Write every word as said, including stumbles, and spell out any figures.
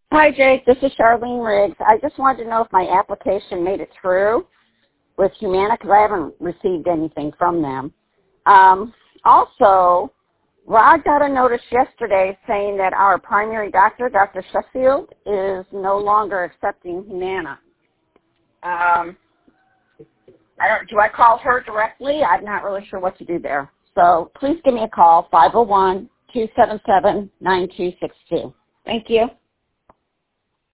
Hi, Jake. This is Charlene Riggs. I just wanted to know if my application made it through with Humana because I haven't received anything from them. Um, also, Rod got a notice yesterday saying that our primary doctor, Doctor Sheffield, is no longer accepting Humana. Um, I don't, do I call her directly? I'm not really sure what to do there. So please give me a call, five oh one, two seven seven, nine two six two. Thank you.